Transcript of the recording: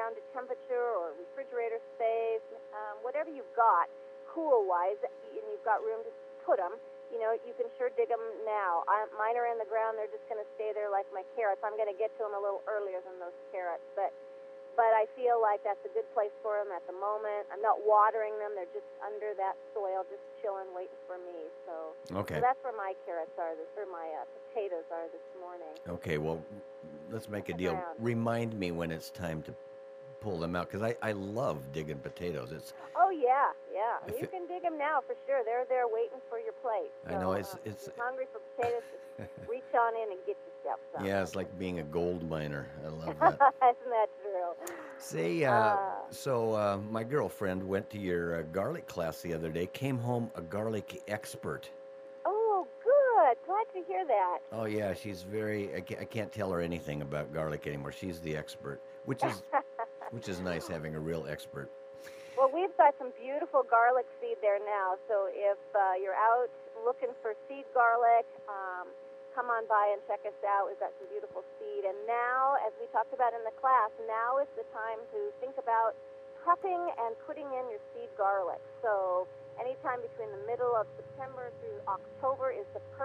down to temperature or refrigerator space, whatever you've got, cool-wise, and you've got room to put them, you can sure dig them now. Mine are in the ground. They're just going to stay there like my carrots. I'm going to get to them a little earlier than those carrots, but I feel like that's a good place for them at the moment. I'm not watering them. They're just under that soil, just chilling, waiting for me. So that's where my carrots are, or my potatoes are this morning. Okay, well, let's make a deal. Remind me when it's time to pull them out, because I love digging potatoes. Oh, yeah. You can dig them now for sure. They're there waiting for your plate. So, I know it's if you're hungry for potatoes, just reach on in and get yourself some. Yeah, it's like being a gold miner. I love that. Isn't that true? Say, so my girlfriend went to your garlic class the other day, came home a garlic expert. Oh, good. Glad to hear that. Oh, yeah, she's I can't tell her anything about garlic anymore. She's the expert, which is nice, having a real expert. Well, we've got some beautiful garlic seed there now, so if you're out looking for seed garlic, come on by and check us out. We've got some beautiful seed. And now, as we talked about in the class, now is the time to think about prepping and putting in your seed garlic. So anytime between the middle of September through October is the perfect